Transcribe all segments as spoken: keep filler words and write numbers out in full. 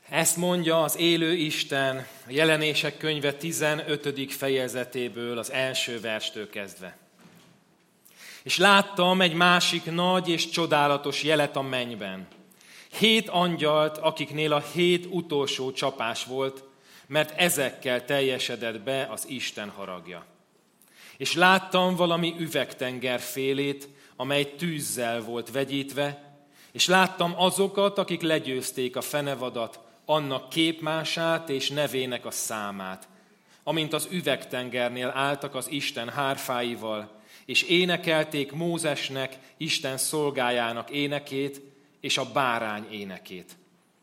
Ezt mondja az élő Isten a Jelenések könyve tizenötödik fejezetéből, az első verstől kezdve. És láttam egy másik nagy és csodálatos jelet a mennyben. Hét angyalt, akiknél a hét utolsó csapás volt, mert ezekkel teljesedett be az Isten haragja. És láttam valami üvegtenger félét, amely tűzzel volt vegyítve, és láttam azokat, akik legyőzték a fenevadat, annak képmását és nevének a számát, amint az üvegtengernél álltak az Isten hárfáival, és énekelték Mózesnek, Isten szolgájának énekét, és a bárány énekét.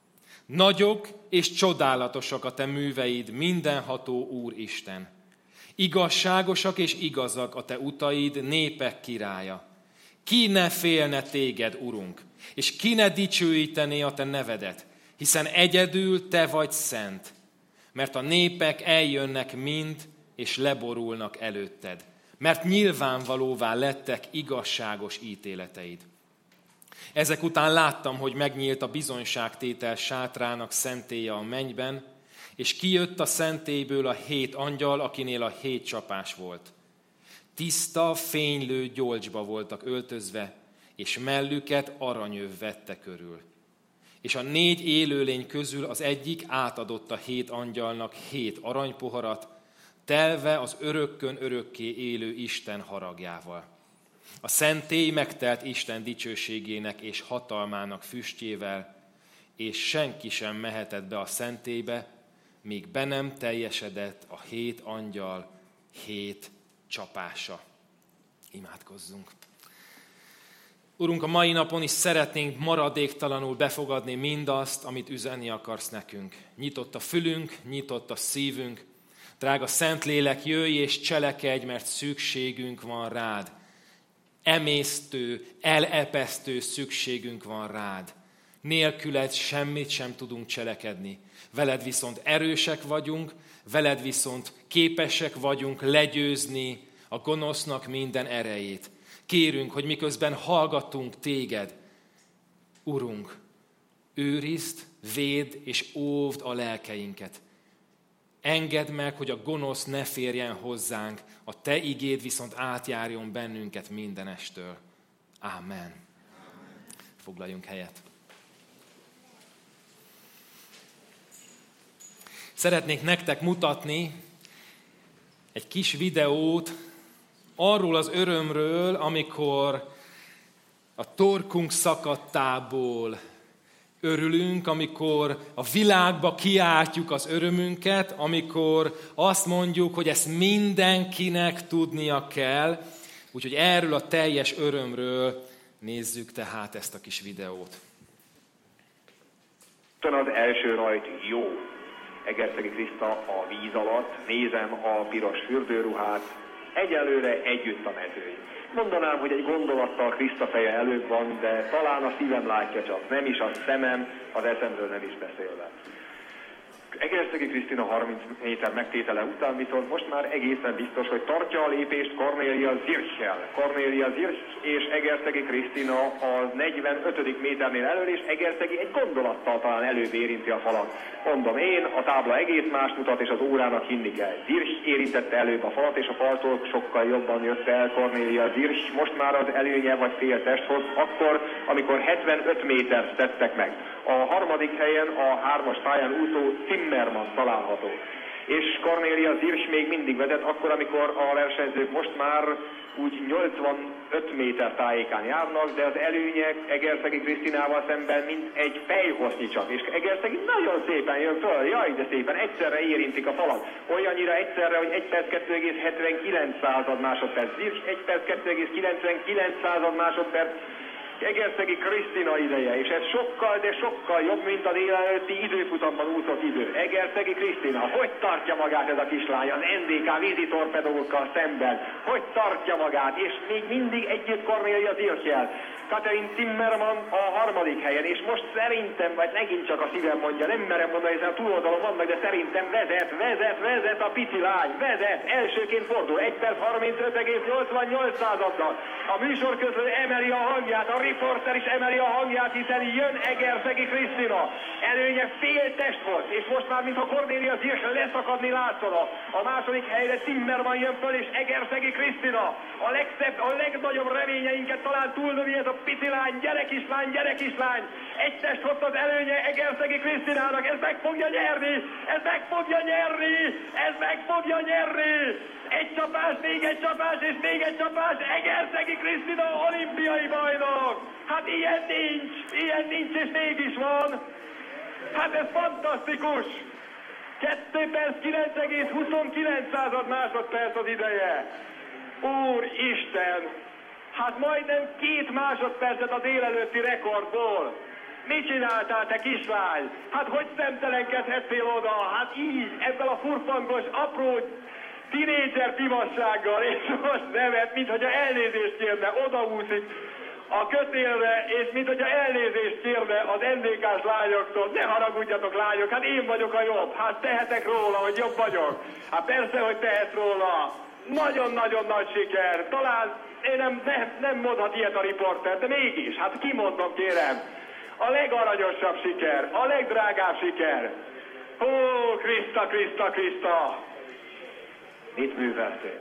Nagyok és csodálatosak a te műveid, mindenható Úr Isten. Igazságosak és igazak a te utaid, népek királya. Ki ne félne téged, Urunk, és ki ne dicsőítené a te nevedet, hiszen egyedül te vagy szent, mert a népek eljönnek mind, és leborulnak előtted, mert nyilvánvalóvá lettek igazságos ítéleteid. Ezek után láttam, hogy megnyílt a bizonyságtétel sátrának szentélye a mennyben, és kijött a szentélyből a hét angyal, akinél a hét csapás volt. Tiszta, fénylő gyolcsba voltak öltözve, és mellüket aranyöv vette körül. És a négy élőlény közül az egyik átadott a hét angyalnak hét aranypoharat, telve az örökkön örökké élő Isten haragjával. A szentély megtelt Isten dicsőségének és hatalmának füstjével, és senki sem mehetett be a szentélybe, míg be nem teljesedett a hét angyal hét csapása. Imádkozzunk. Urunk, a mai napon is szeretnénk maradéktalanul befogadni mindazt, amit üzenni akarsz nekünk. Nyitott a fülünk, nyitott a szívünk. Drága Szentlélek, jöjj és cselekedj, mert szükségünk van rád. Emésztő, elepesztő szükségünk van rád. Nélküled semmit sem tudunk cselekedni. Veled viszont erősek vagyunk, veled viszont képesek vagyunk legyőzni a gonosznak minden erejét. Kérünk, hogy miközben hallgatunk téged, Urunk, őrizd, védd és óvd a lelkeinket. Engedd meg, hogy a gonosz ne férjen hozzánk, a te igéd viszont átjárjon bennünket mindenestől. Ámen. Foglaljunk helyet. Szeretnék nektek mutatni egy kis videót arról az örömről, amikor a torkunk szakadtából örülünk, amikor a világba kiáltjuk az örömünket, amikor azt mondjuk, hogy ezt mindenkinek tudnia kell. Úgyhogy erről a teljes örömről nézzük tehát ezt a kis videót. Az első rajt jó. Egerszegi Kriszta a víz alatt, nézem a piros fürdőruhát, egyelőre együtt a mezőny. Mondanám, hogy egy gondolattal Kriszta feje előbb van, de talán a szívem látja csak, nem is a szemem, az eszemről nem is beszélve. Egerszegi Krisztina harminc méter megtétele után viszont most már egészen biztos, hogy tartja a lépést Kornélia Zirchel. Kornélia Zirch és Egerszegi Krisztina a negyvenötödik méternél elől, és Egerszegi egy gondolattal talán előbb érinti a falat. Mondom én, a tábla egész más mutat, és az órának hinni kell. Zirch érintette előbb a falat, és a faltól sokkal jobban jött el Kornélia Zirch. Most már az előnye vagy fél testhoz, akkor, amikor hetvenöt métert tettek meg. A harmadik helyen a hármas pályán úszó Zimmermann található. És Kornélia Zirch még mindig vezet, akkor, amikor a versenyzők most már úgy nyolcvanöt méter tájékán járnak, de az előnyek Egerszegi Krisztinával szemben mint egy fejhossznyi csak. És Egerszegi nagyon szépen jön föl, jaj, de szépen, egyszerre érintik a falat. Olyannyira egyszerre, hogy egy perc kettő egész hetvenkilenc század másodperc. Zirch egy perc kettő egész kilencvenkilenc század másodperc. Egerszegi Krisztina ideje, és ez sokkal, de sokkal jobb, mint a délelőtti időfutamban úszott idő. Egerszegi Krisztina, hogy tartja magát ez a kislány az en dé ká vízi torpedókkal szemben? Hogy tartja magát? És még mindig együtt Kornélia Zirchel. Katrin Timmermann a harmadik helyen, és most szerintem, vagy megint csak a szívem mondja, nem merem mondani, hiszen a túloldalon vannak, de szerintem vezet, vezet, vezet a pici lány, vezet, elsőként fordul, egy perc harmincöt egész nyolcvannyolc századdal. A műsorközlő emeli a hangját, a riporter is emeli a hangját, hiszen jön Egerszegi Krisztina. Előnye fél test volt, és most már, mintha Cornélia Zirsch leszakadni látszana. A második helyre Timmermann jön föl, és Egerszegi Krisztina. A legszebb, a legnagyobb reményeinket talán túlnövi ez a pici lány, gyerekislány, gyerekislány. Egy test hozott az előnye Egerszegi Krisztinának, ez meg fogja nyerni, ez meg fogja nyerni, ez meg fogja nyerni. Egy csapás, még egy csapás, és még egy csapás, Egerszegi Krisztina olimpiai bajnok. Hát ilyen nincs, ilyen nincs, és mégis van. Hát ez fantasztikus. kettő perc kilenc egész huszonkilenc század másodperc az ideje. Úristen! Hát majdnem két másodpercet a délelőtti rekordból. Mit csináltál, te kislány? Hát hogy szemtelenkedhettél oda? Hát így, ebben a furfangos, apró tinédzser pimassággal, és most nevet, minthogyha elnézést kérne, odaúszik a kötélre, és minthogyha elnézést kérne az en dé ká-s lányoktól. Ne haragudjatok, lányok, hát én vagyok a jobb. Hát tehetek róla, hogy jobb vagyok. Hát persze, hogy tehetsz róla. Nagyon-nagyon nagy siker. Talán én nem, nem, nem mondhat ilyet a riporter, de mégis, hát kimondom, kérem. A legaranyosabb siker, a legdrágább siker. Ó, Kriszta, Kriszta, Kriszta! Mit műveltél?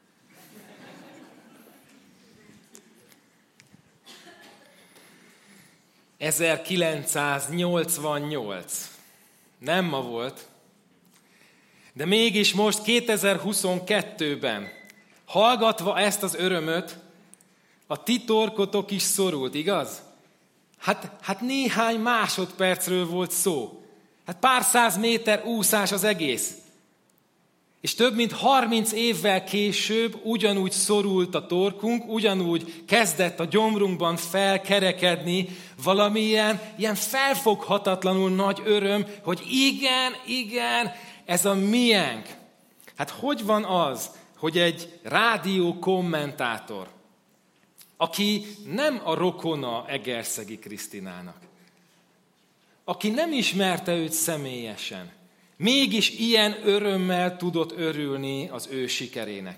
ezerkilencszáznyolcvannyolc. Nem ma volt, de mégis most kétezer-huszonkettőben, hallgatva ezt az örömöt, a ti torkotok is szorult, igaz? Hát, hát néhány másodpercről volt szó. Hát pár száz méter úszás az egész. És több mint harminc évvel később ugyanúgy szorult a torkunk, ugyanúgy kezdett a gyomrunkban felkerekedni valamilyen ilyen felfoghatatlanul nagy öröm, hogy igen, igen, ez a miénk. Hát hogy van az, hogy egy rádió kommentátor, aki nem a rokona Egerszegi Krisztinának, aki nem ismerte őt személyesen, mégis ilyen örömmel tudott örülni az ő sikerének.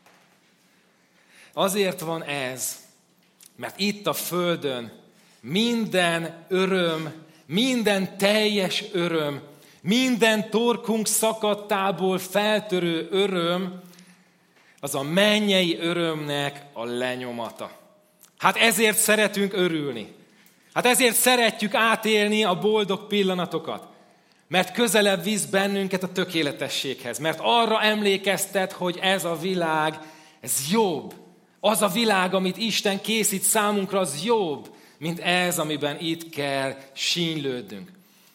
Azért van ez, mert itt a Földön minden öröm, minden teljes öröm, minden torkunk szakadtából feltörő öröm, az a mennyei örömnek a lenyomata. Hát ezért szeretünk örülni. Hát ezért szeretjük átélni a boldog pillanatokat. Mert közelebb visz bennünket a tökéletességhez. Mert arra emlékeztet, hogy ez a világ, ez jobb. Az a világ, amit Isten készít számunkra, az jobb, mint ez, amiben itt kell sínylődnünk.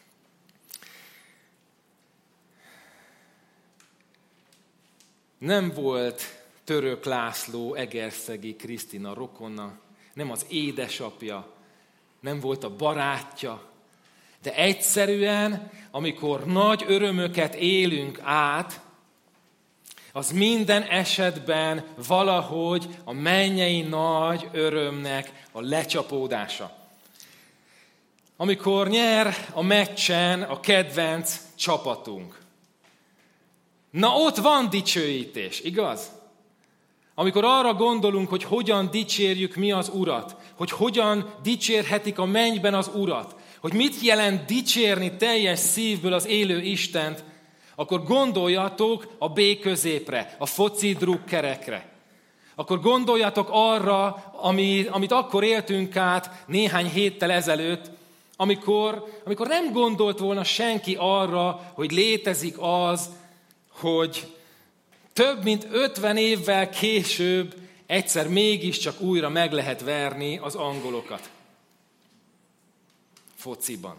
Nem volt Török László Egerszegi Krisztina rokona, nem az édesapja, nem volt a barátja, de egyszerűen, amikor nagy örömöket élünk át, az minden esetben valahogy a mennyei nagy örömnek a lecsapódása. Amikor nyer a meccsen a kedvenc csapatunk. Na ott van dicsőítés, igaz? Amikor arra gondolunk, hogy hogyan dicsérjük mi az Urat, hogy hogyan dicsérhetik a mennyben az Urat, hogy mit jelent dicsérni teljes szívből az élő Istent, akkor gondoljatok a B középre, a foci drukkerekre. Akkor gondoljatok arra, ami, amit akkor éltünk át néhány héttel ezelőtt, amikor, amikor nem gondolt volna senki arra, hogy létezik az, hogy több mint ötven évvel később egyszer mégiscsak újra meg lehet verni az angolokat. Fociban.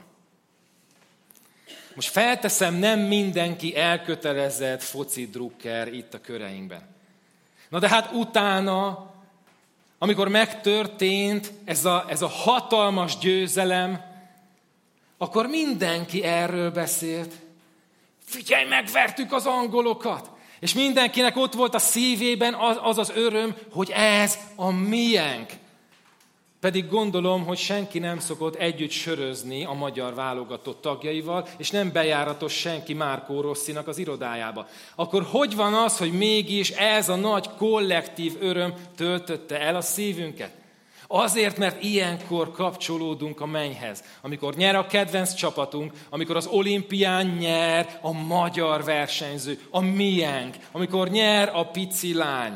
Most felteszem, nem mindenki elkötelezett foci drukker itt a köreinkben. Na de hát utána, amikor megtörtént ez a, ez a hatalmas győzelem, akkor mindenki erről beszélt. Figyelj, megvertük az angolokat! És mindenkinek ott volt a szívében az az, az öröm, hogy ez a miénk. Pedig gondolom, hogy senki nem szokott együtt sörözni a magyar válogatott tagjaival, és nem bejáratos senki Márkó Rossinak az irodájába. Akkor hogy van az, hogy mégis ez a nagy kollektív öröm töltötte el a szívünket? Azért, mert ilyenkor kapcsolódunk a mennyhez. Amikor nyer a kedvenc csapatunk, amikor az olimpián nyer a magyar versenyző, a miénk, amikor nyer a pici lány.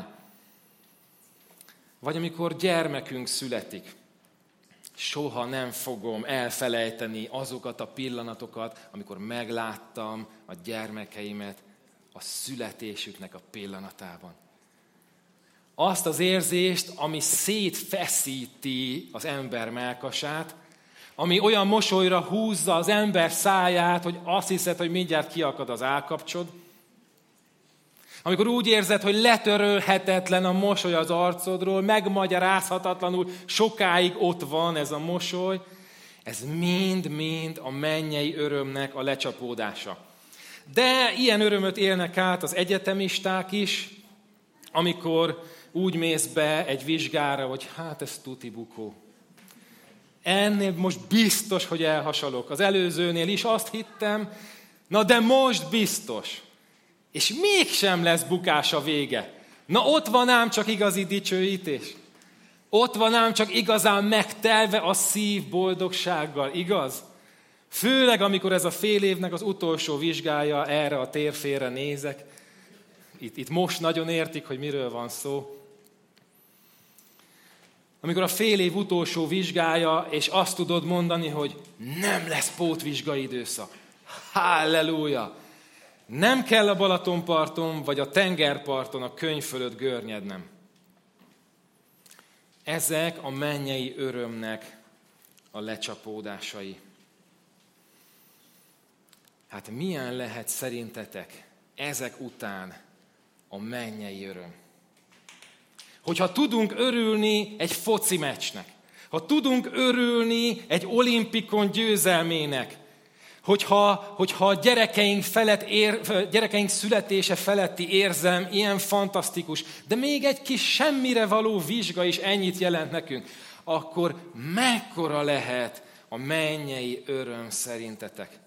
Vagy amikor gyermekünk születik. Soha nem fogom elfelejteni azokat a pillanatokat, amikor megláttam a gyermekeimet a születésüknek a pillanatában. Azt az érzést, ami szétfeszíti az ember mellkasát, ami olyan mosolyra húzza az ember száját, hogy azt hiszed, hogy mindjárt kiakad az állkapcsod. Amikor úgy érzed, hogy letörölhetetlen a mosoly az arcodról, megmagyarázhatatlanul sokáig ott van ez a mosoly, ez mind-mind a mennyei örömnek a lecsapódása. De ilyen örömöt élnek át az egyetemisták is, amikor úgy mész be egy vizsgára, hogy hát ez tuti bukó. Ennél most biztos, hogy elhasalok. Az előzőnél is azt hittem, na de most biztos. És mégsem lesz bukás a vége. Na ott van ám csak igazi dicsőítés. Ott van ám csak igazán megtelve a szív boldogsággal, igaz? Főleg, amikor ez a fél évnek az utolsó vizsgája, erre a térfélre nézek. Itt, itt most nagyon értik, hogy miről van szó. Amikor a fél év utolsó vizsgája, és azt tudod mondani, hogy nem lesz pótvizsgai időszak. Halleluja! Nem kell a Balatonparton, vagy a tengerparton a könyv fölött görnyednem. Ezek a mennyei örömnek a lecsapódásai. Hát milyen lehet szerintetek ezek után a mennyei öröm? Hogyha tudunk örülni egy foci meccsnek, ha tudunk örülni egy olimpikon győzelmének, hogyha, hogyha a gyerekeink, felett ér, gyerekeink születése feletti érzem ilyen fantasztikus, de még egy kis semmire való vizsga is ennyit jelent nekünk, akkor mekkora lehet a mennyei öröm szerintetek?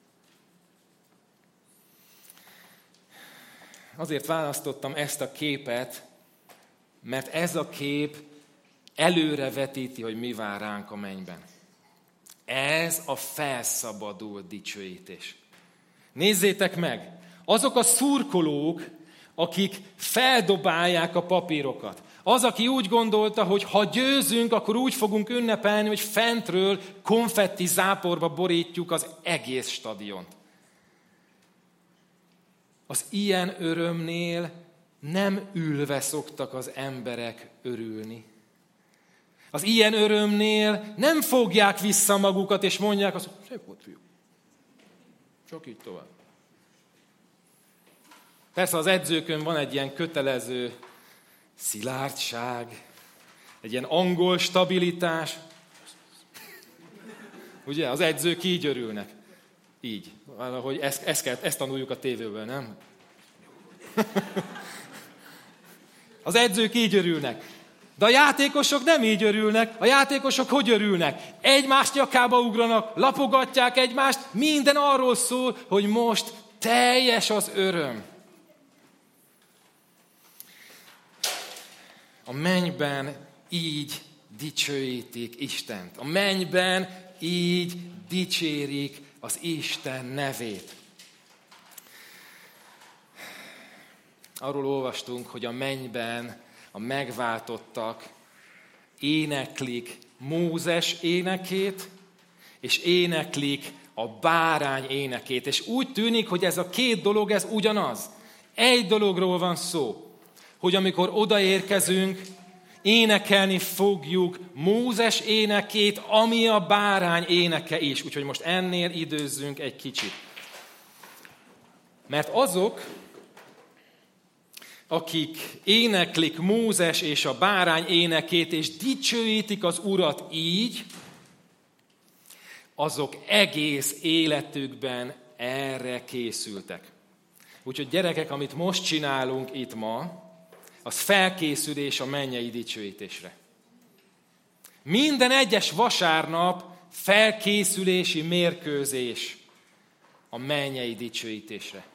Azért választottam ezt a képet, mert ez a kép előrevetíti, hogy mi vár ránk a mennyben. Ez a felszabadult dicsőítés. Nézzétek meg, azok a szurkolók, akik feldobálják a papírokat. Az, aki úgy gondolta, hogy ha győzünk, akkor úgy fogunk ünnepelni, hogy fentről konfetti záporba borítjuk az egész stadiont. Az ilyen örömnél nem ülve szoktak az emberek örülni. Az ilyen örömnél nem fogják vissza magukat, és mondják azt, hogy szép volt, fiú. Csak így tovább. Persze az edzőkön van egy ilyen kötelező szilárdság, egy ilyen angol stabilitás. Ugye, az edzők így örülnek. Így. Valahogy ezt, ezt, kell, ezt tanuljuk a tévéből, nem? Az edzők így örülnek. De a játékosok nem így örülnek. A játékosok hogy örülnek? Egymás nyakába ugranak, lapogatják egymást, minden arról szól, hogy most teljes az öröm. A mennyben így dicsőítik Istent. A mennyben így dicsérik az Isten nevét. Arról olvastunk, hogy a mennyben a megváltottak éneklik Mózes énekét, és éneklik a bárány énekét. És úgy tűnik, hogy ez a két dolog, ez ugyanaz. Egy dologról van szó, hogy amikor odaérkezünk, énekelni fogjuk Mózes énekét, ami a bárány éneke is. Úgyhogy most ennél időzzünk egy kicsit. Mert azok, akik éneklik Mózes és a bárány énekét, és dicsőítik az Urat így, azok egész életükben erre készültek. Úgyhogy gyerekek, amit most csinálunk itt ma, az felkészülés a mennyei dicsőítésre. Minden egyes vasárnap felkészülési mérkőzés a mennyei dicsőítésre.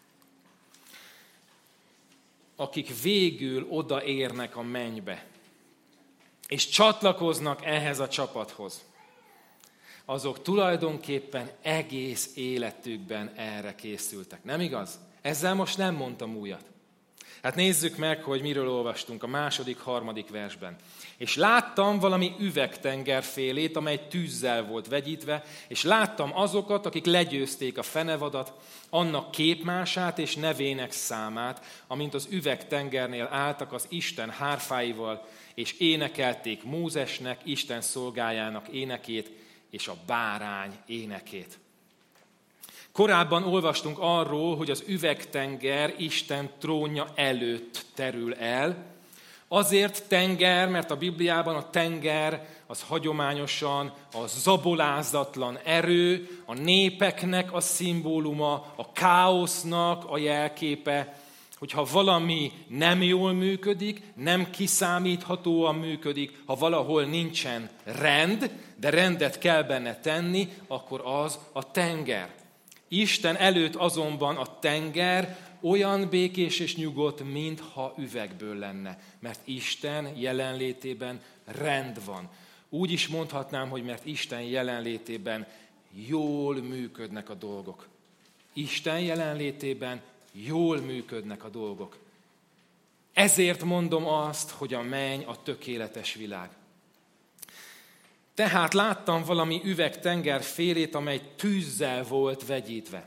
Akik végül odaérnek a mennybe, és csatlakoznak ehhez a csapathoz, azok tulajdonképpen egész életükben erre készültek. Nem igaz? Ezzel most nem mondtam újat. Hát nézzük meg, hogy miről olvastunk a második, harmadik versben. És láttam valami üvegtengerfélét, amely tűzzel volt vegyítve, és láttam azokat, akik legyőzték a fenevadat, annak képmását és nevének számát, amint az üvegtengernél álltak az Isten hárfáival, és énekelték Mózesnek, Isten szolgájának énekét, és a bárány énekét. Korábban olvastunk arról, hogy az üvegtenger Isten trónja előtt terül el. Azért tenger, mert a Bibliában a tenger az hagyományosan a zabolázatlan erő, a népeknek a szimbóluma, a káosznak a jelképe, hogyha valami nem jól működik, nem kiszámíthatóan működik, ha valahol nincsen rend, de rendet kell benne tenni, akkor az a tenger. Isten előtt azonban a tenger olyan békés és nyugodt, mintha üvegből lenne, mert Isten jelenlétében rend van. Úgy is mondhatnám, hogy mert Isten jelenlétében jól működnek a dolgok. Isten jelenlétében jól működnek a dolgok. Ezért mondom azt, hogy a menny a tökéletes világ. Tehát láttam valami üvegtenger félét, amely tűzzel volt vegyítve.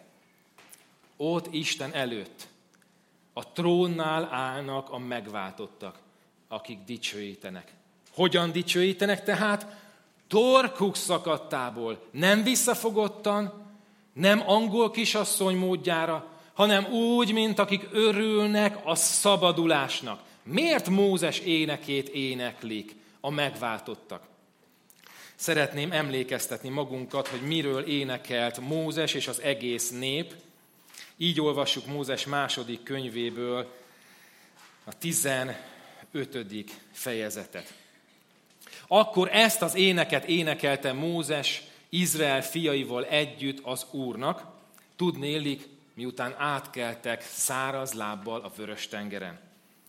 Ott Isten előtt a trónnál állnak a megváltottak, akik dicsőítenek. Hogyan dicsőítenek tehát? Torkuk szakadtából, nem visszafogottan, nem angol kisasszony módjára, hanem úgy, mint akik örülnek a szabadulásnak. Miért Mózes énekét éneklik a megváltottak? Szeretném emlékeztetni magunkat, hogy miről énekelt Mózes és az egész nép. Így olvassuk Mózes második könyvéből a tizenötödik fejezetet. Akkor ezt az éneket énekelte Mózes Izrael fiaival együtt az Úrnak, tudnélik, miután átkeltek száraz lábbal a Vörös-tengeren.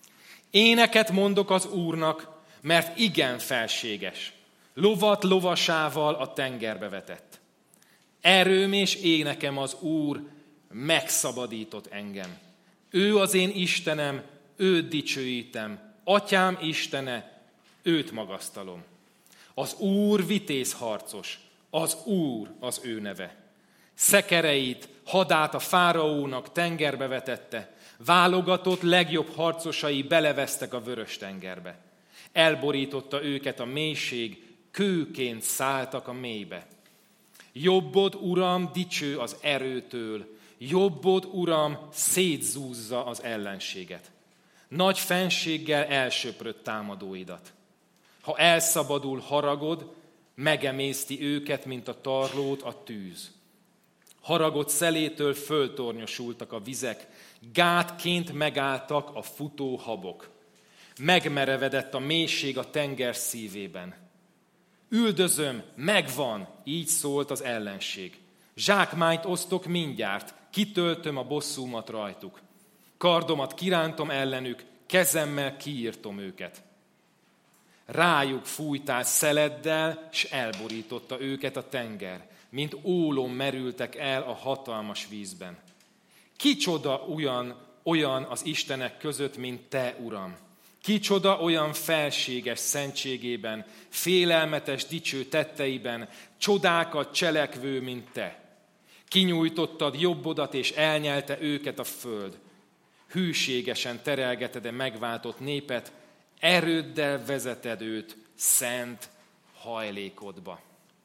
Éneket mondok az Úrnak, mert igen felséges. Lovat lovasával a tengerbe vetett. Erőm és énekem az Úr megszabadított engem. Ő az én Istenem, őt dicsőítem. Atyám Istene, őt magasztalom. Az Úr vitézharcos, az Úr az ő neve. Szekereit, hadát a fáraónak tengerbe vetette, válogatott legjobb harcosai belevesztek a Vörös-tengerbe. Elborította őket a mélység, kőként szálltak a mélybe. Jobbod, Uram, dicső az erőtől, jobbod, Uram, szétzúzza az ellenséget. Nagy fenséggel elsöprött támadóidat. Ha elszabadul haragod, megemészti őket, mint a tarlót a tűz. Haragod szelétől föltornyosultak a vizek, gátként megálltak a futó habok. Megmerevedett a mélység a tenger szívében. Üldözöm, megvan, így szólt az ellenség. Zsákmányt osztok mindjárt, kitöltöm a bosszúmat rajtuk. Kardomat kirántom ellenük, kezemmel kiírtom őket. Rájuk fújtál szeleddel, s elborította őket a tenger, mint ólom merültek el a hatalmas vízben. Kicsoda olyan, olyan az Istenek között, mint te, Uram. Kicsoda olyan felséges szentségében, félelmetes dicső tetteiben, csodákat cselekvő, mint te. Kinyújtottad jobbodat, és elnyelte őket a föld. Hűségesen terelgeted-e megváltott népet, erőddel vezeted őt szent hajlékodba.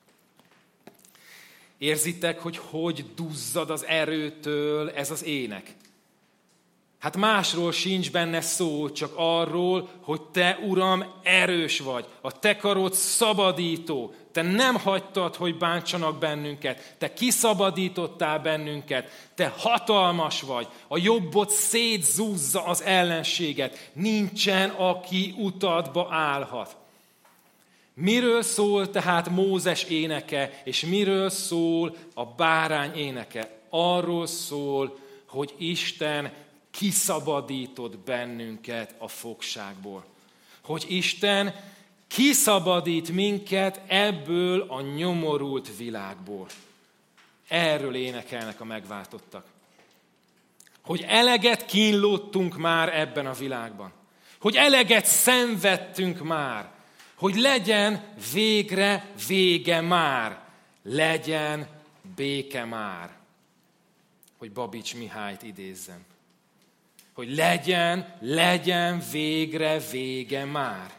Érzitek, hogy hogy duzzad az erőtől ez az ének? Hát másról sincs benne szó, csak arról, hogy te, Uram, erős vagy. A te karod szabadító. Te nem hagytad, hogy bántsanak bennünket. Te kiszabadítottál bennünket. Te hatalmas vagy. A jobbod szétzúzza az ellenséget. Nincsen, aki utadba állhat. Miről szól tehát Mózes éneke, és miről szól a bárány éneke? Arról szól, hogy Isten kiszabadított bennünket a fogságból. Hogy Isten kiszabadít minket ebből a nyomorult világból. Erről énekelnek a megváltottak. Hogy eleget kínlódtunk már ebben a világban. Hogy eleget szenvedtünk már. Hogy legyen végre vége már. Legyen béke már. Hogy Babics Mihályt idézzem. Hogy legyen, legyen végre vége már.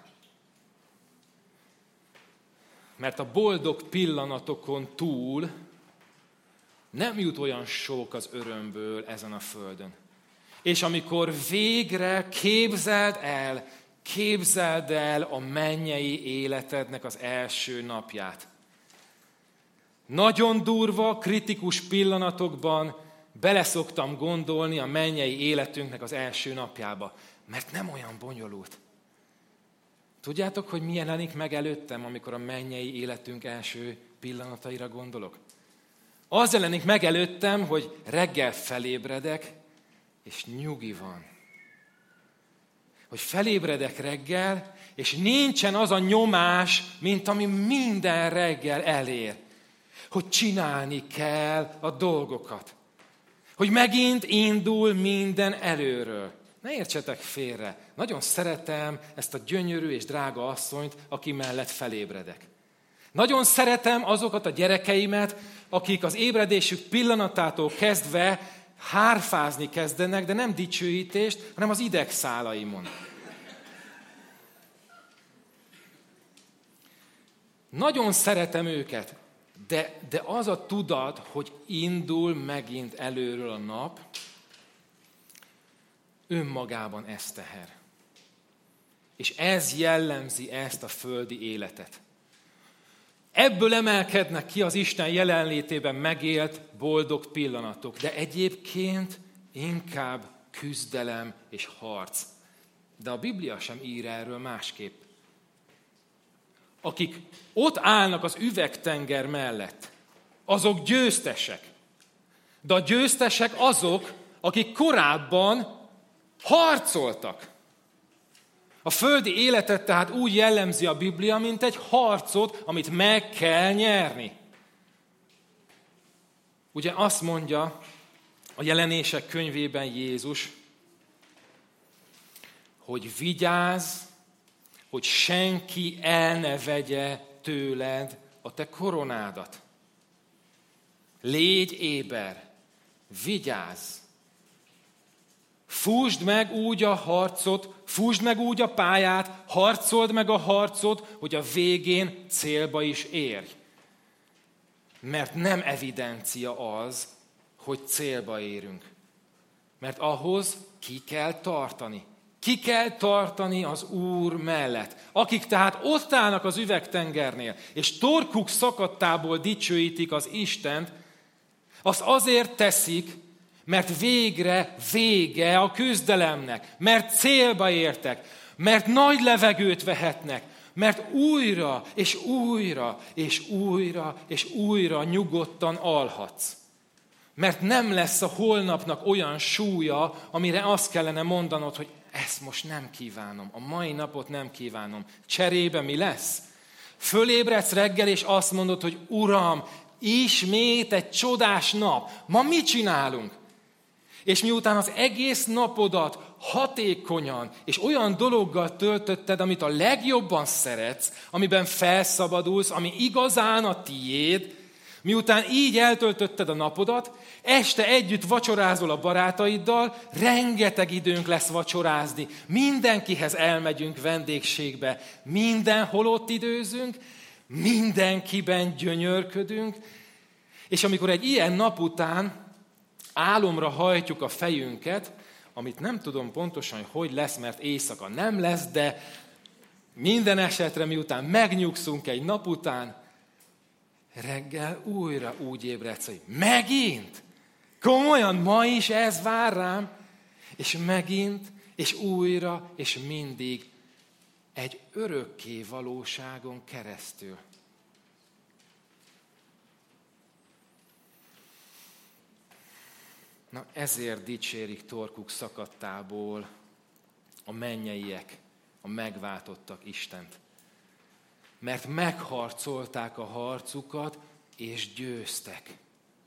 Mert a boldog pillanatokon túl nem jut olyan sok az örömből ezen a földön. És amikor végre képzeld el, képzeld el a mennyei életednek az első napját. Nagyon durva, kritikus pillanatokban beleszoktam gondolni a mennyei életünknek az első napjába, mert nem olyan bonyolult. Tudjátok, hogy mi jelenik meg előttem, amikor a mennyei életünk első pillanataira gondolok? Az jelenik meg előttem, hogy reggel felébredek, és nyugi van. Hogy felébredek reggel, és nincsen az a nyomás, mint ami minden reggel elér. Hogy csinálni kell a dolgokat. Hogy megint indul minden előről. Ne értsetek félre. Nagyon szeretem ezt a gyönyörű és drága asszonyt, aki mellett felébredek. Nagyon szeretem azokat a gyerekeimet, akik az ébredésük pillanatától kezdve hárfázni kezdenek, de nem dicsőítést, hanem az idegszálaimon. Nagyon szeretem őket, de, de az a tudat, hogy indul megint előről a nap, önmagában ez teher. És ez jellemzi ezt a földi életet. Ebből emelkednek ki az Isten jelenlétében megélt boldog pillanatok, de egyébként inkább küzdelem és harc. De a Biblia sem ír erről másképp. Akik ott állnak az üvegtenger mellett, azok győztesek. De a győztesek azok, akik korábban harcoltak. A földi életet tehát úgy jellemzi a Biblia, mint egy harcot, amit meg kell nyerni. Ugye azt mondja a Jelenések könyvében Jézus, hogy vigyázz, hogy senki el ne vegye tőled a te koronádat. Légy éber, vigyázz. Fúsd meg úgy a harcot, fúsd meg úgy a pályát, harcold meg a harcot, hogy a végén célba is érj. Mert nem evidencia az, hogy célba érünk. Mert ahhoz ki kell tartani. Ki kell tartani az Úr mellett. Akik tehát ott állnak az üvegtengernél, és torkuk szakadtából dicsőítik az Istent, azt azért teszik, mert végre vége a küzdelemnek, mert célba értek, mert nagy levegőt vehetnek, mert újra és újra és újra és újra nyugodtan alhatsz. Mert nem lesz a holnapnak olyan súlya, amire azt kellene mondanod, hogy ezt most nem kívánom, a mai napot nem kívánom. Cserébe mi lesz? Fölébredsz reggel, és azt mondod, hogy Uram, ismét egy csodás nap. Ma mit csinálunk? És miután az egész napodat hatékonyan és olyan dologgal töltötted, amit a legjobban szeretsz, amiben felszabadulsz, ami igazán a tiéd, miután így eltöltötted a napodat, este együtt vacsorázol a barátaiddal, rengeteg időnk lesz vacsorázni, mindenkihez elmegyünk vendégségbe, mindenhol ott időzünk, mindenkiben gyönyörködünk, és amikor egy ilyen nap után álomra hajtjuk a fejünket, amit nem tudom pontosan, hogy hogy lesz, mert éjszaka nem lesz, de minden esetre miután megnyugszunk egy nap után, reggel újra úgy ébredsz, hogy megint? Komolyan, ma is ez vár rám? És megint, és újra, és mindig egy örökké valóságon keresztül. Na ezért dicsérik torkuk szakadtából a mennyeiek, a megváltottak Istent. Mert megharcolták a harcukat, és győztek.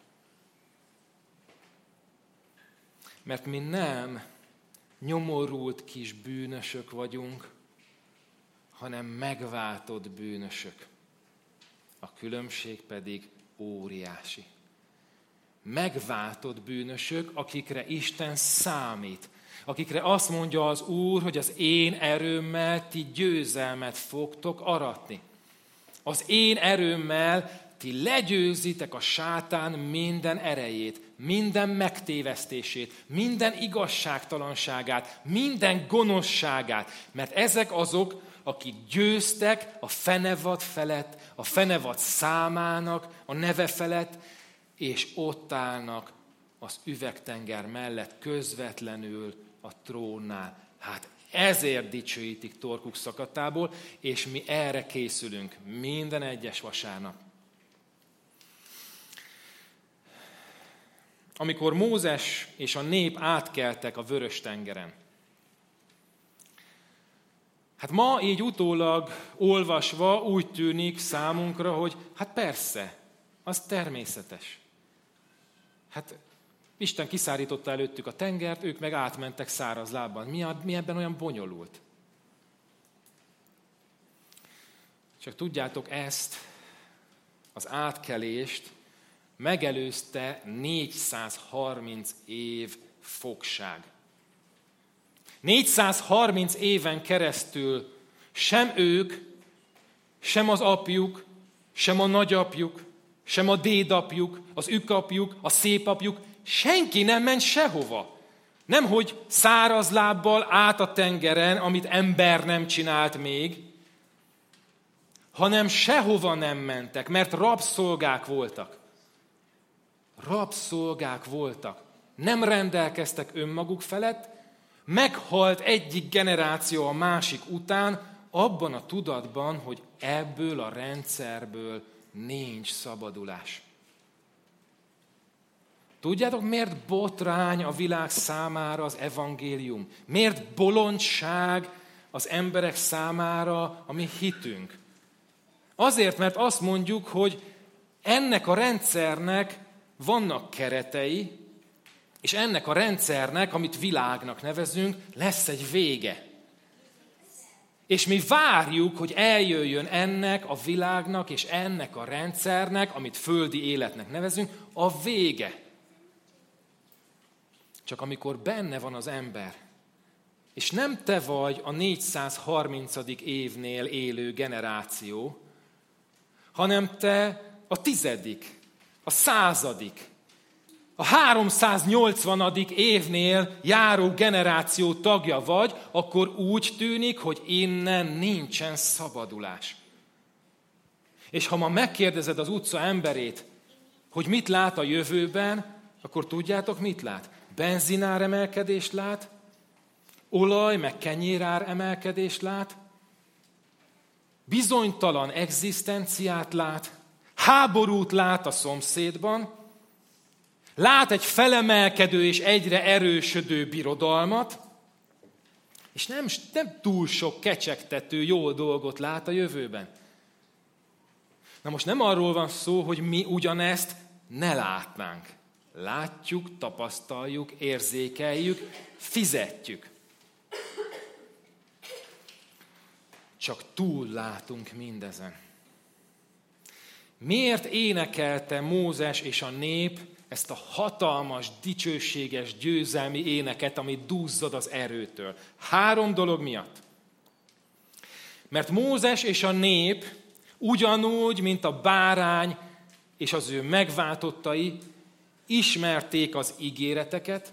Mert mi nem nyomorult kis bűnösök vagyunk, hanem megváltott bűnösök. A különbség pedig óriási. Megváltott bűnösök, akikre Isten számít. Akikre azt mondja az Úr, hogy az én erőmmel ti győzelmet fogtok aratni. Az én erőmmel ti legyőzitek a sátán minden erejét, minden megtévesztését, minden igazságtalanságát, minden gonoszságát. Mert ezek azok, akik győztek a fenevad felett, a fenevad számának, a neve felett, és ott állnak az üvegtenger mellett közvetlenül a trónnál. Hát ezért dicsőítik torkuk szakadtából, és mi erre készülünk minden egyes vasárnap. Amikor Mózes és a nép átkeltek a Vörös-tengeren. Hát ma így utólag olvasva úgy tűnik számunkra, hogy hát persze, az természetes. Hát Isten kiszárította előttük a tengert, ők meg átmentek száraz lábban. Mi, mi ebben olyan bonyolult? Csak tudjátok, ezt az átkelést megelőzte négyszázharminc év fogság. négyszázharminc éven keresztül sem ők, sem az apjuk, sem a nagyapjuk, sem a dédapjuk, az ükapjuk, a szépapjuk, senki nem ment sehova. Nemhogy száraz lábbal át a tengeren, amit ember nem csinált még, hanem sehova nem mentek, mert rabszolgák voltak. Rabszolgák voltak. Nem rendelkeztek önmaguk felett, meghalt egyik generáció a másik után, abban a tudatban, hogy ebből a rendszerből nincs szabadulás. Tudjátok, miért botrány a világ számára az evangélium? Miért bolondság az emberek számára a mi hitünk? Azért, mert azt mondjuk, hogy ennek a rendszernek vannak keretei, és ennek a rendszernek, amit világnak nevezünk, lesz egy vége. És mi várjuk, hogy eljöjjön ennek a világnak és ennek a rendszernek, amit földi életnek nevezünk, a vége. Csak amikor benne van az ember, és nem te vagy a négyszázharmincadik évnél élő generáció, hanem te a tizedik, a századik, a háromszáznyolcvanadik évnél járó generáció tagja vagy, akkor úgy tűnik, hogy innen nincsen szabadulás. És ha ma megkérdezed az utca emberét, hogy mit lát a jövőben, akkor tudjátok, mit lát? Benzinár emelkedést lát, olaj meg kenyérár emelkedést lát, bizonytalan egzisztenciát lát, háborút lát a szomszédban, lát egy felemelkedő és egyre erősödő birodalmat, és nem, nem túl sok kecsegtető jó dolgot lát a jövőben. Na most nem arról van szó, hogy mi ugyanezt ne látnánk. Látjuk, tapasztaljuk, érzékeljük, fizetjük. Csak túl látunk mindezen. Miért énekelte Mózes és a nép ezt a hatalmas, dicsőséges, győzelmi éneket, ami duzzad az erőtől? Három dolog miatt. Mert Mózes és a nép ugyanúgy, mint a bárány és az ő megváltottai, ismerték az ígéreteket,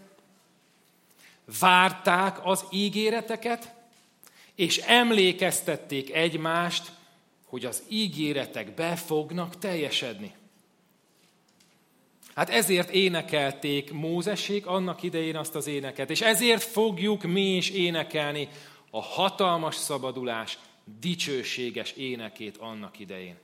várták az ígéreteket, és emlékeztették egymást, hogy az ígéretek be fognak teljesedni. Hát ezért énekelték Mózesék annak idején azt az éneket, és ezért fogjuk mi is énekelni a hatalmas szabadulás dicsőséges énekét annak idején.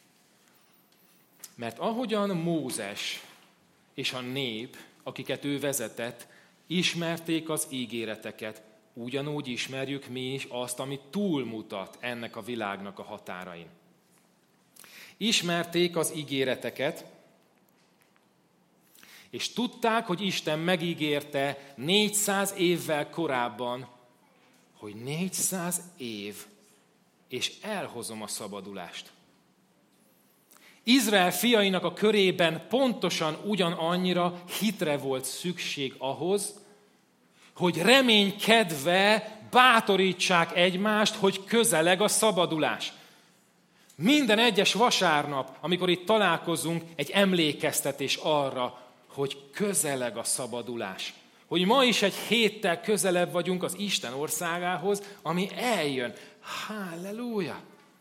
Mert ahogyan Mózes és a nép, akiket ő vezetett, ismerték az ígéreteket, ugyanúgy ismerjük mi is azt, ami túlmutat ennek a világnak a határain. Ismerték az ígéreteket, és tudták, hogy Isten megígérte négyszáz évvel korábban, hogy négyszáz év, és elhozom a szabadulást. Izrael fiainak a körében pontosan ugyanannyira hitre volt szükség ahhoz, hogy reménykedve bátorítsák egymást, hogy közeleg a szabadulás. Minden egyes vasárnap, amikor itt találkozunk, egy emlékeztetés arra, hogy közeleg a szabadulás. Hogy ma is egy héttel közelebb vagyunk az Isten országához, ami eljön. Halleluja!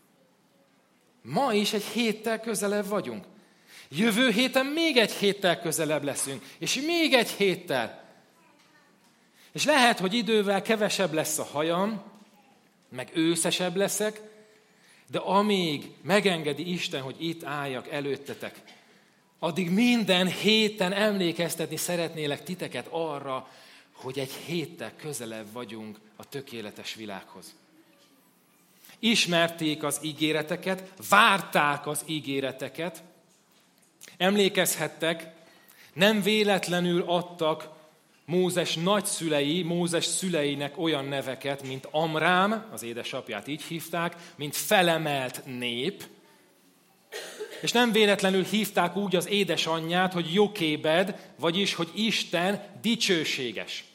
Ma is egy héttel közelebb vagyunk. Jövő héten még egy héttel közelebb leszünk, és még egy héttel. És lehet, hogy idővel kevesebb lesz a hajam, meg őszesebb leszek, de amíg megengedi Isten, hogy itt álljak előttetek, addig minden héten emlékeztetni szeretnélek titeket arra, hogy egy héttel közelebb vagyunk a tökéletes világhoz. Ismerték az ígéreteket, várták az ígéreteket, emlékezhettek, nem véletlenül adtak Mózes nagyszülei, Mózes szüleinek olyan neveket, mint Amrám, az édesapját így hívták, mint felemelt nép, és nem véletlenül hívták úgy az édesanyját, hogy Jokébed, vagyis, hogy Isten dicsőséges.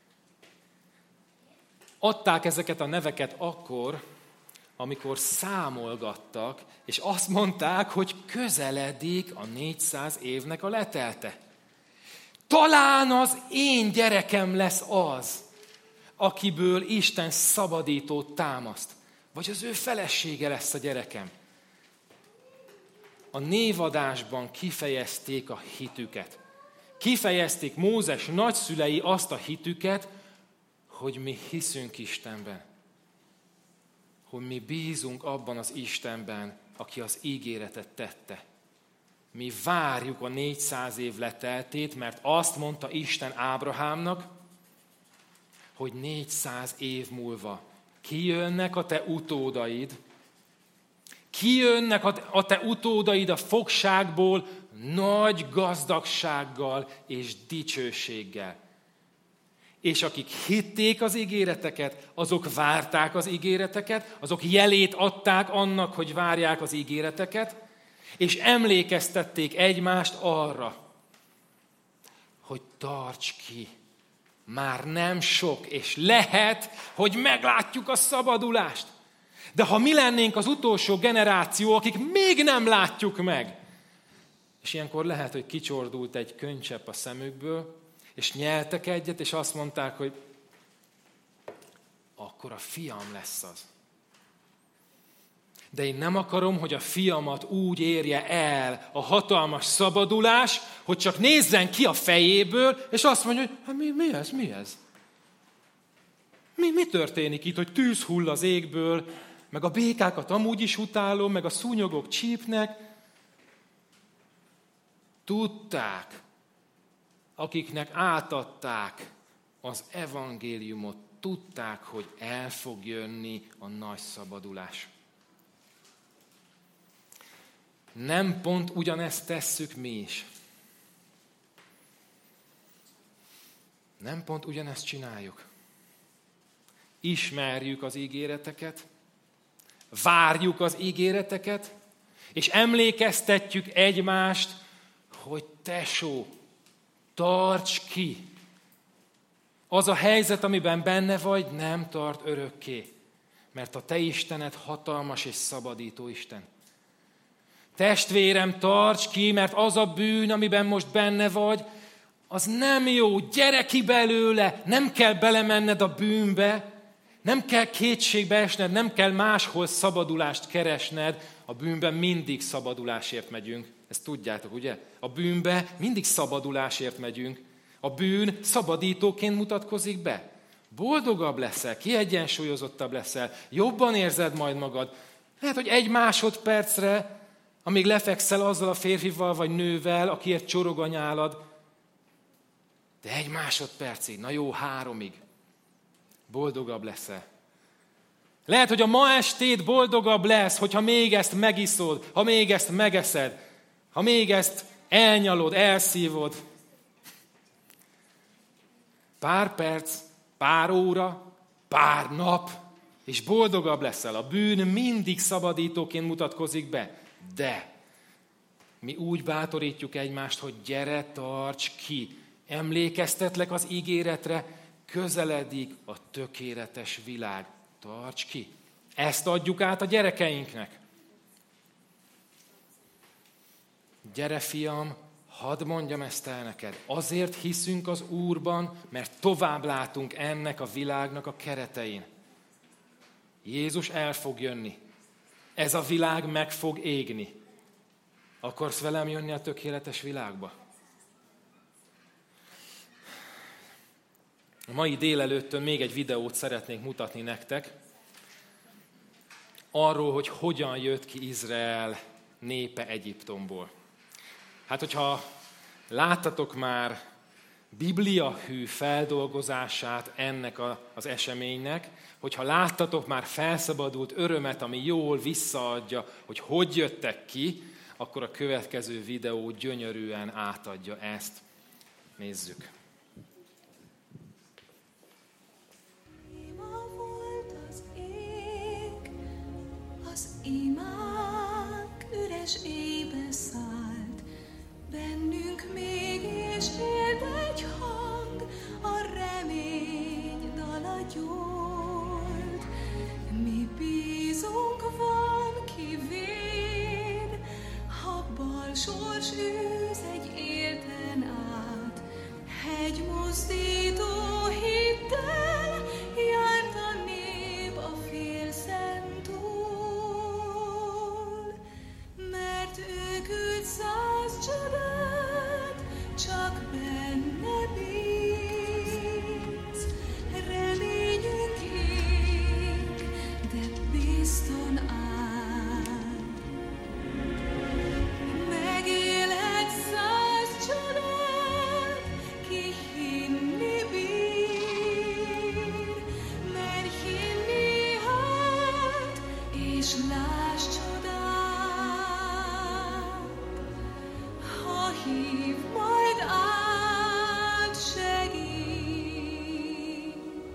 Adták ezeket a neveket akkor, amikor számolgattak, és azt mondták, hogy közeledik a négyszáz évnek a letelte. Talán az én gyerekem lesz az, akiből Isten szabadítót támaszt, vagy az ő felesége lesz a gyerekem. A névadásban kifejezték a hitüket. Kifejezték Mózes nagyszülei azt a hitüket, hogy mi hiszünk Istenben. Hogy mi bízunk abban az Istenben, aki az ígéretet tette. Mi várjuk a négyszáz év leteltét, mert azt mondta Isten Ábrahámnak, hogy négyszáz év múlva kijönnek a te utódaid, kijönnek a te utódaid a fogságból nagy gazdagsággal és dicsőséggel. És akik hitték az ígéreteket, azok várták az ígéreteket, azok jelét adták annak, hogy várják az ígéreteket, és emlékeztették egymást arra, hogy tarts ki, már nem sok, és lehet, hogy meglátjuk a szabadulást. De ha mi lennénk az utolsó generáció, akik még nem látjuk meg, és ilyenkor lehet, hogy kicsordult egy könycsepp a szemükből, és nyeltek egyet, és azt mondták, hogy akkor a fiam lesz az. De én nem akarom, hogy a fiamat úgy érje el a hatalmas szabadulás, hogy csak nézzen ki a fejéből, és azt mondja, hogy hát mi, mi ez, mi ez? Mi, mi történik itt, hogy tűz hull az égből, meg a békákat amúgy is utálom, meg a szúnyogok csípnek. Tudták, akiknek átadták az evangéliumot, tudták, hogy el fog jönni a nagy szabadulás. Nem pont ugyanezt tesszük mi is. Nem pont ugyanezt csináljuk. Ismerjük az ígéreteket, várjuk az ígéreteket, és emlékeztetjük egymást, hogy tesó, tarts ki. Az a helyzet, amiben benne vagy, nem tart örökké, mert a te Istened hatalmas és szabadító Isten. Testvérem, tarts ki, mert az a bűn, amiben most benne vagy, az nem jó, gyere ki belőle, nem kell belemenned a bűnbe, nem kell kétségbe esned, nem kell máshol szabadulást keresned, a bűnben mindig szabadulásért megyünk. Ezt tudjátok, ugye? A bűnbe mindig szabadulásért megyünk. A bűn szabadítóként mutatkozik be. Boldogabb leszel, kiegyensúlyozottabb leszel, jobban érzed majd magad. Lehet, hogy egy másodpercre, amíg lefekszel azzal a férfival vagy nővel, akiért csorog a nyálad, de egy másodpercig, na jó, háromig boldogabb leszel. Lehet, hogy a ma estét boldogabb lesz, hogyha még ezt megiszod, ha még ezt megeszed, ha még ezt elnyalod, elszívod. Pár perc, pár óra, pár nap, és boldogabb leszel. A bűn mindig szabadítóként mutatkozik be. De mi úgy bátorítjuk egymást, hogy gyere, tarts ki. Emlékeztetlek az ígéretre, közeledik a tökéletes világ. Tarts ki. Ezt adjuk át a gyerekeinknek. Gyere, fiam, hadd mondjam ezt el neked. Azért hiszünk az Úrban, mert tovább látunk ennek a világnak a keretein. Jézus el fog jönni. Ez a világ meg fog égni. Akarsz velem jönni a tökéletes világba? A mai délelőttön még egy videót szeretnék mutatni nektek. Arról, hogy hogyan jött ki Izrael népe Egyiptomból. Hát, hogyha láttatok már bibliahű feldolgozását ennek a, az eseménynek, hogyha láttatok már felszabadult örömet, ami jól visszaadja, hogy hogy jöttek ki, akkor a következő videó gyönyörűen átadja ezt. Nézzük! Imák üres éjbe szállt, bennünk mégis élt egy hang, a remény dala gyújt. Mi bízunk van, ki véd, ha bal sors űz egy élten át, hegy mozdító hittel járt a nép a félszent. Mert ő küld száz csodát, csak benne bíz. Reményünk ég, de bizton áll. Megélhet száz csodát, ki hinni bír. Mert hinni hát, és láss csodát. Hív majd át segít.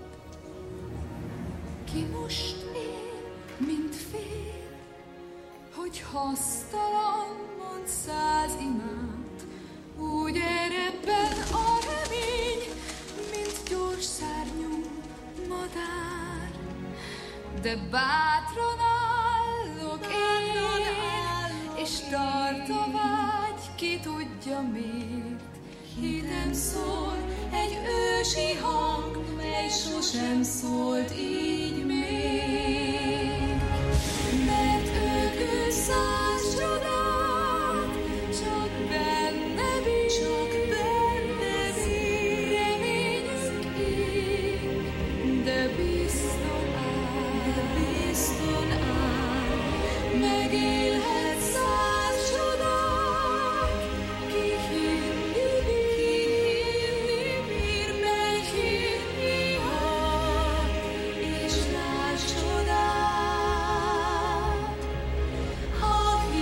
Ki most él, mint fél, hogy hasztalan mond száz imát, úgy erebben a remény, mint gyors szárnyú madár. De bátran állok én, és tart a vágy, ki tudja miért. Hitem szól egy ősi hang, mely sosem szólt így még. Mert ő küld száz csodát, csak benne bíz, csak benne bíz. Reményünk ég, de bizton áll, de bizton áll. Megélhet száz csodát, ki hinni bír, meg hinni hat, és láss csodát. Ha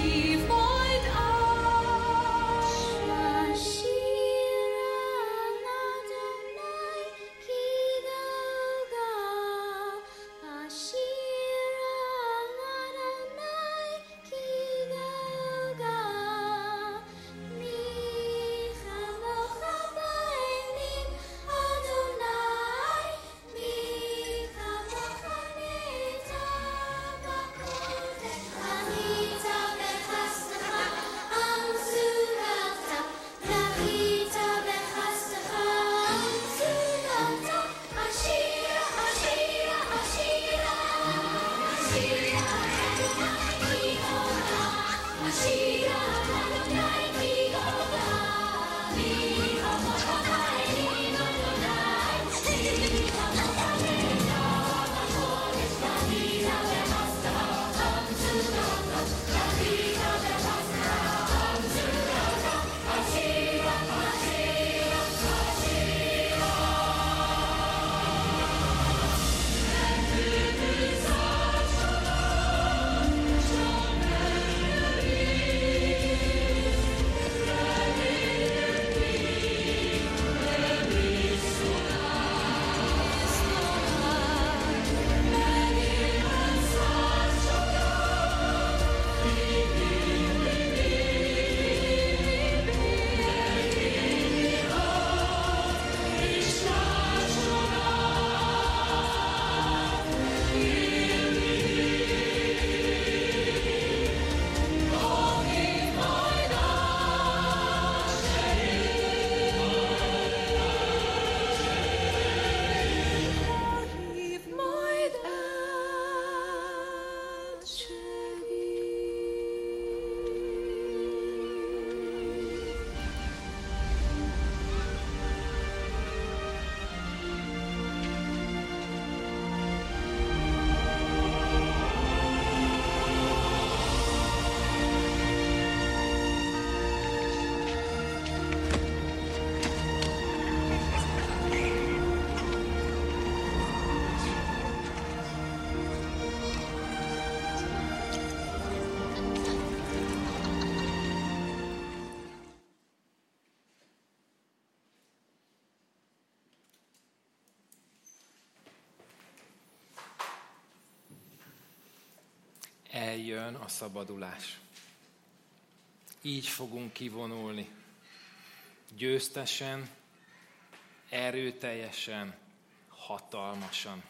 eljön a szabadulás. Így fogunk kivonulni. Győztesen, erőteljesen, hatalmasan.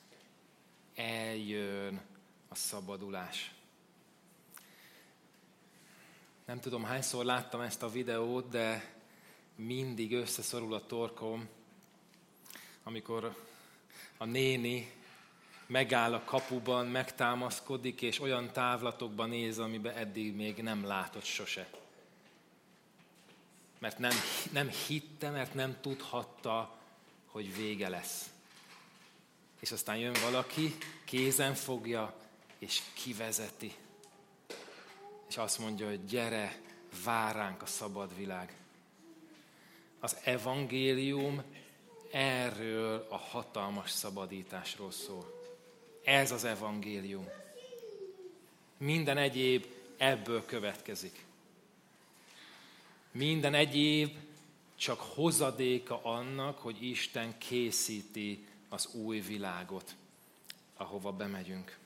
Eljön a szabadulás. Nem tudom, hányszor láttam ezt a videót, de mindig összeszorul a torkom, amikor a néni megáll a kapuban, megtámaszkodik, és olyan távlatokban néz, amiben eddig még nem látott sose. Mert nem, nem hitte, mert nem tudhatta, hogy vége lesz. És aztán jön valaki, kézen fogja, és kivezeti. És azt mondja, hogy gyere, vár ránk a szabad világ. Az evangélium erről a hatalmas szabadításról szól. Ez az evangélium. Minden egyéb ebből következik. Minden egyéb csak hozadéka annak, hogy Isten készíti az új világot, ahova bemegyünk.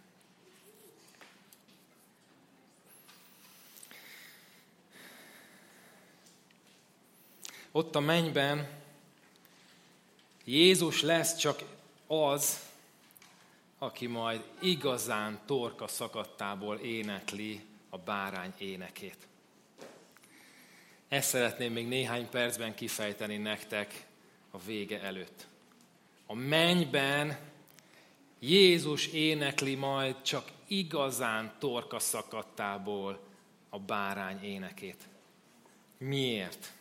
Ott a mennyben Jézus lesz csak az, aki majd igazán torka szakadtából énekli a bárány énekét. Ezt szeretném még néhány percben kifejteni nektek a vége előtt. A mennyben Jézus énekli majd csak igazán torka szakadtából a bárány énekét. Miért?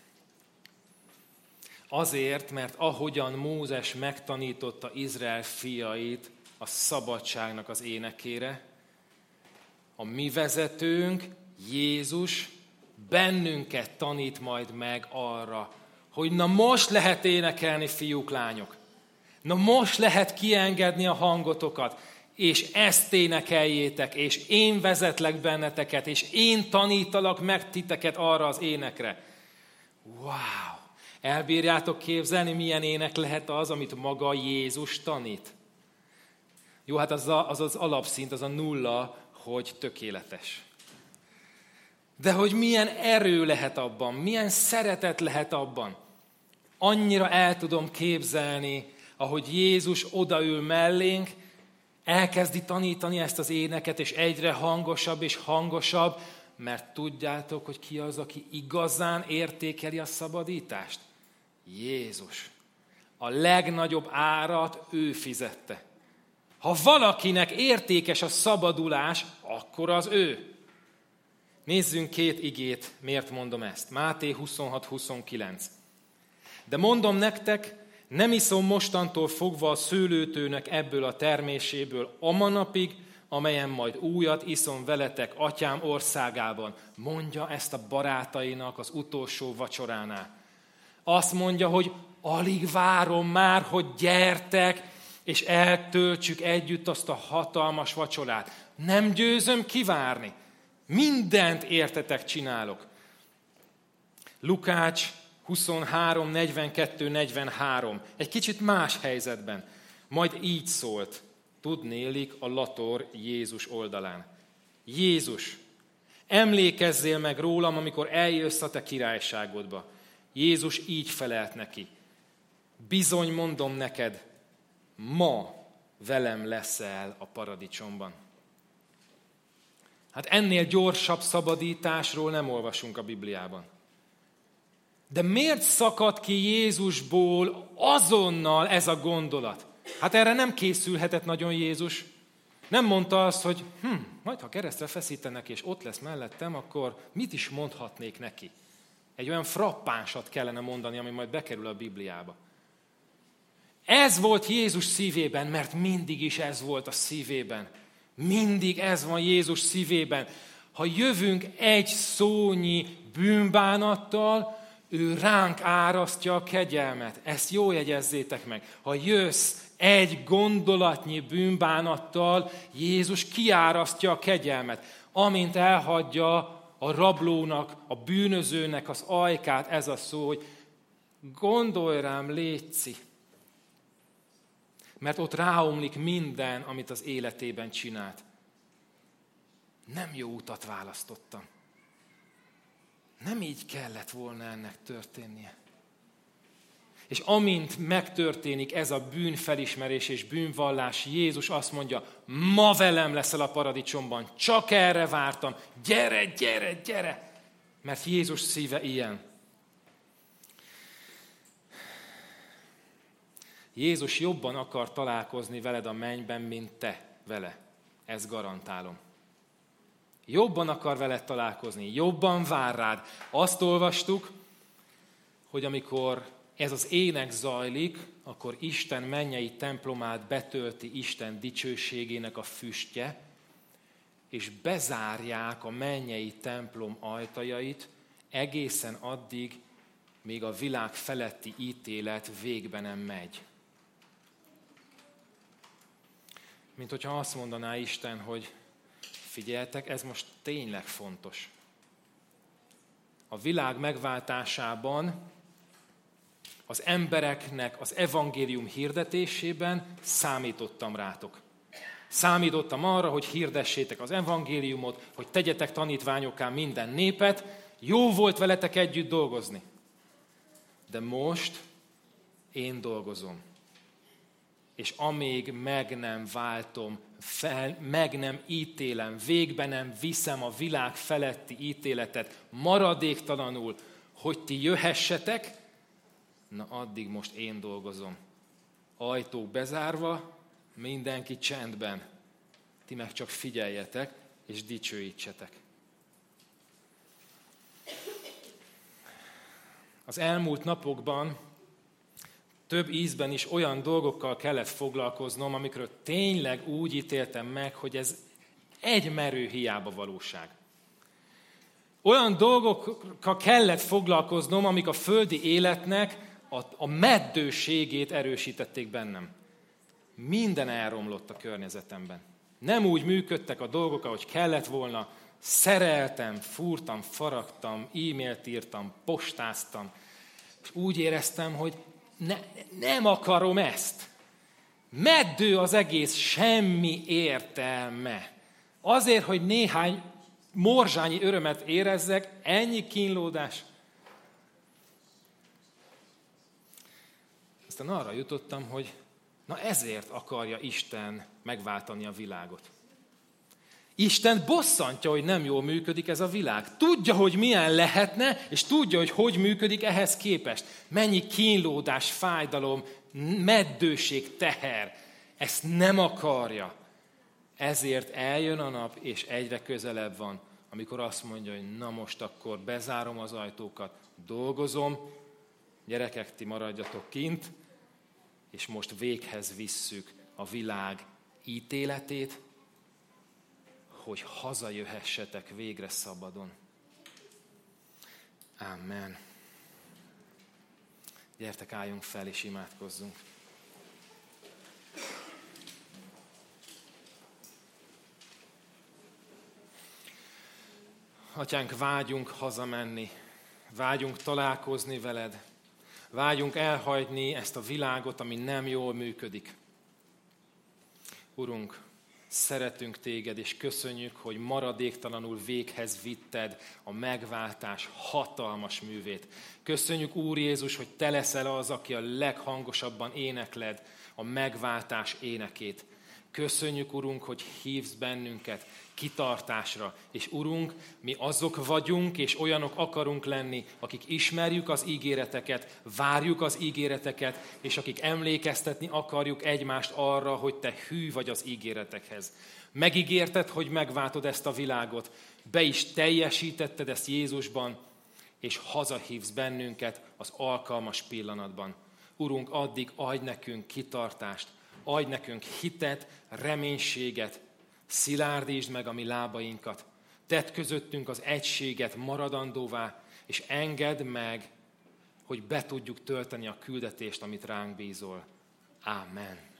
Azért, mert ahogyan Mózes megtanította Izrael fiait a szabadságnak az énekére, a mi vezetőnk, Jézus, bennünket tanít majd meg arra, hogy na most lehet énekelni, fiúk, lányok. Na most lehet kiengedni a hangotokat, és ezt énekeljétek, és én vezetlek benneteket, és én tanítalak meg titeket arra az énekre. Wow! Elbírjátok képzelni, milyen ének lehet az, amit maga Jézus tanít? Jó, hát az a, az, az alapszint, az a nulla, hogy tökéletes. De hogy milyen erő lehet abban, milyen szeretet lehet abban. Annyira el tudom képzelni, ahogy Jézus odaül mellénk, elkezdi tanítani ezt az éneket, és egyre hangosabb és hangosabb, mert tudjátok, hogy ki az, aki igazán értékeli a szabadítást? Jézus. A legnagyobb árat ő fizette. Ha valakinek értékes a szabadulás, akkor az ő. Nézzünk két igét, miért mondom ezt. Máté huszonhat huszonkilenc. De mondom nektek, nem iszom mostantól fogva a szőlőtőnek ebből a terméséből a manapig, amelyen majd újat iszom veletek atyám országában. Mondja ezt a barátainak az utolsó vacsoránál. Azt mondja, hogy alig várom már, hogy gyertek, és eltöltsük együtt azt a hatalmas vacsorát. Nem győzöm kivárni. Mindent értetek csinálok. Lukács huszonhárom, negyvenkettő, negyvenhárom. Egy kicsit más helyzetben. Majd így szólt. Tudnélik a lator Jézus oldalán. Jézus, emlékezzél meg rólam, amikor eljössz a te királyságodba. Jézus így felelt neki. Bizony mondom neked, ma velem leszel a paradicsomban. Hát ennél gyorsabb szabadításról nem olvasunk a Bibliában. De miért szakadt ki Jézusból azonnal ez a gondolat? Hát erre nem készülhetett nagyon Jézus. Nem mondta azt, hogy hm, majd ha keresztre feszítenek, és ott lesz mellettem, akkor mit is mondhatnék neki? Egy olyan frappánsat kellene mondani, ami majd bekerül a Bibliába. Ez volt Jézus szívében, mert mindig is ez volt a szívében. Mindig ez van Jézus szívében. Ha jövünk egy szónyi bűnbánattal, ő ránk árasztja a kegyelmet. Ezt jól jegyezzétek meg. Ha jössz egy gondolatnyi bűnbánattal, Jézus kiárasztja a kegyelmet. Amint elhagyja a rablónak, a bűnözőnek az ajkát, ez a szó, hogy gondolj rám, létszi. Mert ott ráomlik minden, amit az életében csinált. nem jó utat választottam. Nem így kellett volna ennek történnie. És amint megtörténik ez a bűnfelismerés és bűnvallás, Jézus azt mondja, ma velem leszel a paradicsomban, csak erre vártam, gyere, gyere, gyere, mert Jézus szíve ilyen. Jézus jobban akar találkozni veled a mennyben, mint te vele. Ezt garantálom. Jobban akar veled találkozni, jobban vár rád. Azt olvastuk, hogy amikor ez az ének zajlik, akkor Isten mennyei templomát betölti Isten dicsőségének a füstje, és bezárják a mennyei templom ajtajait egészen addig, míg a világ feletti ítélet végbe nem megy. Mint hogyha azt mondaná Isten, hogy figyeljetek, ez most tényleg fontos. A világ megváltásában, az embereknek az evangélium hirdetésében számítottam rátok. Számítottam arra, hogy hirdessétek az evangéliumot, hogy tegyetek tanítványokká minden népet. Jó volt veletek együtt dolgozni. De most én dolgozom. És amíg meg nem váltom, fel, meg nem ítélem, végbe nem viszem a világ feletti ítéletet maradéktalanul, hogy ti jöhessetek, na addig most én dolgozom. Ajtók bezárva, mindenki csendben. Ti meg csak figyeljetek, és dicsőítsetek. Az elmúlt napokban több ízben is olyan dolgokkal kellett foglalkoznom, amikről tényleg úgy ítéltem meg, hogy ez egy merő hiába valóság. Olyan dolgokkal kellett foglalkoznom, amik a földi életnek a, a meddőségét erősítették bennem. Minden elromlott a környezetemben. Nem úgy működtek a dolgok, ahogy kellett volna. Szereltem, fúrtam, faragtam, e-mailt írtam, postáztam. És úgy éreztem, hogy ne, nem akarom ezt. Meddő az egész, semmi értelme. Azért, hogy néhány morzsányi örömet érezzek, ennyi kínlódás. Aztán arra jutottam, hogy na ezért akarja Isten megváltani a világot. Isten bosszantja, hogy nem jól működik ez a világ. Tudja, hogy milyen lehetne, és tudja, hogy hogy működik ehhez képest. Mennyi kínlódás, fájdalom, meddőség, teher. Ezt nem akarja. Ezért eljön a nap, és egyre közelebb van, amikor azt mondja, hogy na most akkor bezárom az ajtókat, dolgozom, gyerekek, ti maradjatok kint, és most véghez visszük a világ ítéletét, hogy hazajöhessetek végre szabadon. Amen. Gyertek, álljunk fel és imádkozzunk. Atyánk, vágyunk hazamenni, vágyunk találkozni veled, vágyunk elhagyni ezt a világot, ami nem jól működik. Urunk, szeretünk téged, és köszönjük, hogy maradéktalanul véghez vitted a megváltás hatalmas művét. Köszönjük, Úr Jézus, hogy te leszel az, aki a leghangosabban énekled a megváltás énekét. Köszönjük, Urunk, hogy hívsz bennünket kitartásra. És Urunk, mi azok vagyunk, és olyanok akarunk lenni, akik ismerjük az ígéreteket, várjuk az ígéreteket, és akik emlékeztetni akarjuk egymást arra, hogy te hű vagy az ígéretekhez. Megígérted, hogy megváltod ezt a világot, be is teljesítetted ezt Jézusban, és hazahívsz bennünket az alkalmas pillanatban. Urunk, addig adj nekünk kitartást, adj nekünk hitet, reménységet, szilárdítsd meg a mi lábainkat, tedd közöttünk az egységet maradandóvá, és engedd meg, hogy be tudjuk tölteni a küldetést, amit ránk bízol. Ámen.